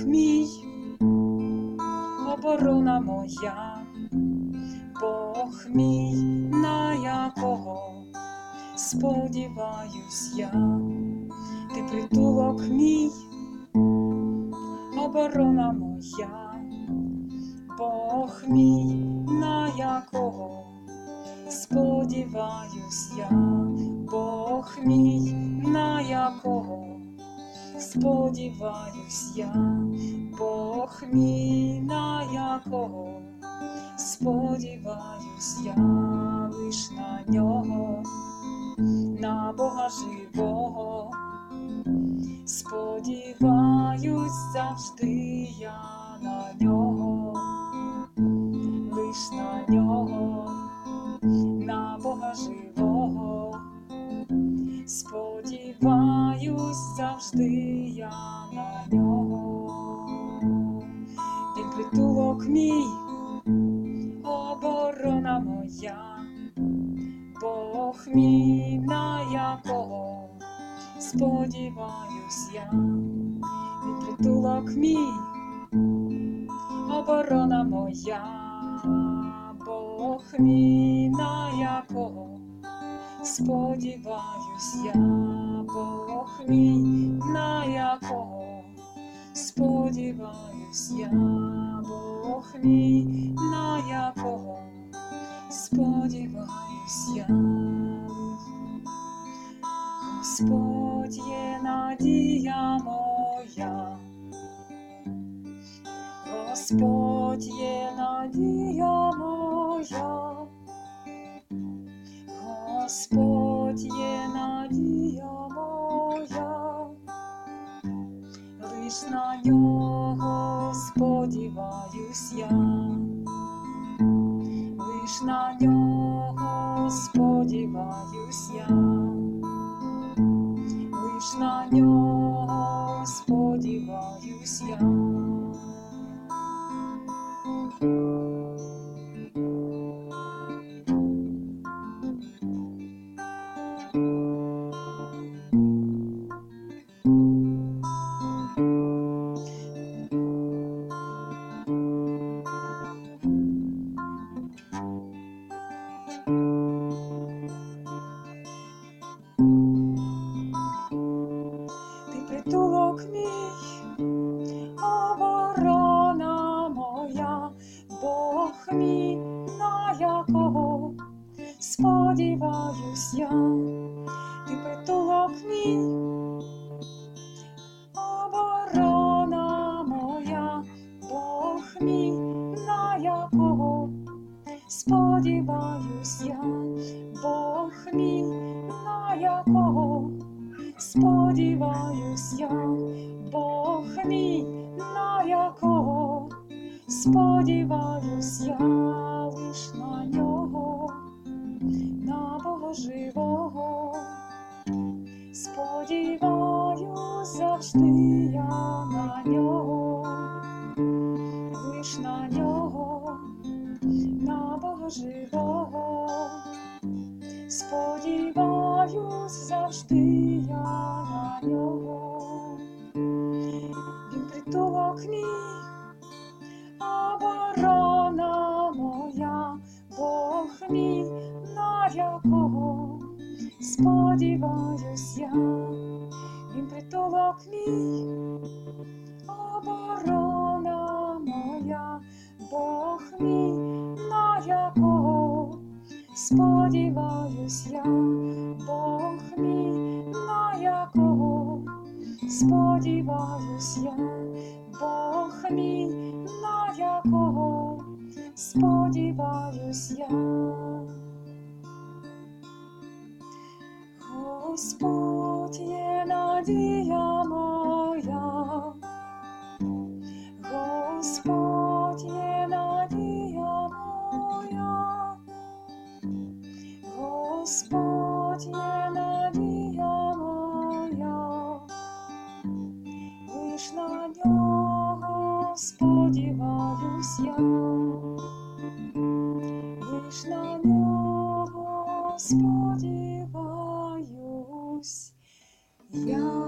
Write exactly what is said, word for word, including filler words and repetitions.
мій, оборона моя, Бог мій, на якого сподіваюсь я. Ти притулок мій, оборона моя, Бог мій, на якого сподіваюсь я. Бог мій, на якого сподіваюсь я. Бог мій, на якого сподіваюсь я. Лиш на нього, на Бога живого, сподіваюсь завжди я на нього. Лиш на нього, на Бога живого, сподіваюсь завжди я на нього. Він притулок мій, оборона моя, Бог мій, на якого сподіваюсь я. Він притулок мій, оборона моя, Бог мій, на якого сподіваюсь я. Бог мій, на якого сподіваюсь я. Бог мій, на якого сподіваюсь я. Господь є надія моя, Господь є надія моя, Господь є надія моя, лиш на нього сподіваюсь я, лиш на нього сподіваюсь я, лиш на нього сподіваюсь я. Притулок мій, оборона моя, Бог мій, на якого сподіваюсь я. Ти притулок мій, оборона моя, Бог мій, на якого сподіваюсь я. Бог мій, на якого сподіваюсь я. Бог мій, на якого сподіваюсь я. Лиш на нього, на Бога живого, сподіваюсь завжди я на нього. Лиш на нього, на Бога живого, сподіваюсь завжди я на нього. Він притулок мій, оборона моя, Бог мій, на якого сподіваюсь я. Він притулок мій, оборона моя, Бог мій, на якого сподіваюсь я. Бог мій, на якого сподіваюсь я. Бог мій, на якого сподіваюсь я. Господь є надія моя, Господь є надія моя, Господь є надія моя, лиш на нього сподіваюсь я, лиш на нього сподіваюсь я.